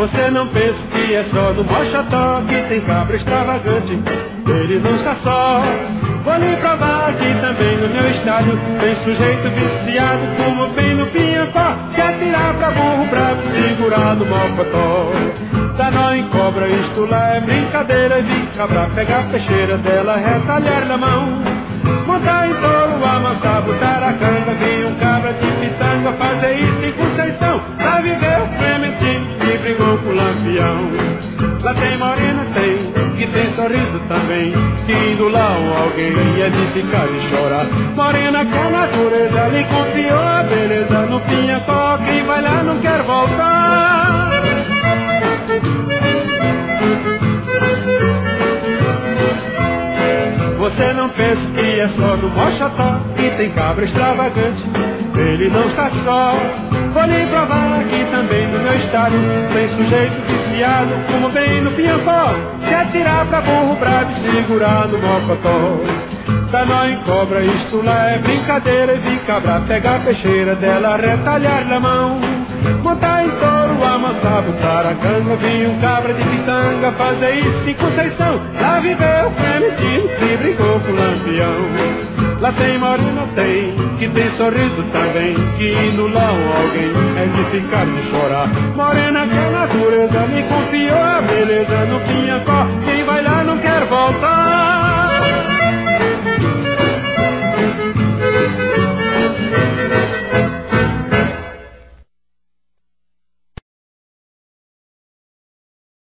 Você não pensa que é só no Mochotó que tem cabra extravagante, ele não está só. Vou lhe provar que também no meu estado tem sujeito viciado, como bem no Pinhapó, que atirar pra burro bravo, segurar no mocotó. Dá nó em cobra, isto lá é brincadeira, vi cabra pegar a peixeira dela, retalhar na mão. Montar em touro, amassar, botar a canga, vi um cabra de pitanga fazer isso em Conceição. Lá viveu o Clementino que brigou com o Lampião. Lá tem morena, tem, que tem sorriso também, que indo lá alguém é de ficar e chorar. Morena que a natureza lhe confiou a beleza no Pinhacó, quem vai lá não quer voltar. Você não pensa que é só no Mochotó que tem cabra extravagante, ele não está só. Vou lhe provar que também no meu estado tem sujeito viciado, como bem no Pinhapó, se atirar pra burro bravo e segurar no mocotó. Dá nó em cobra, isto lá é brincadeira, e vi cabra pegar a peixeira dela, retalhar na mão. Montar em touro, amassar, botar a canga, vi um cabra de pitanga fazer isso em Conceição. Lá viveu o Clementino que brigou com o Lampião. Lá tem morena, tem, que tem sorriso também, que indo lá alguém é de ficar de chorar. Morena que a natureza me confiou a beleza no Pinhacó,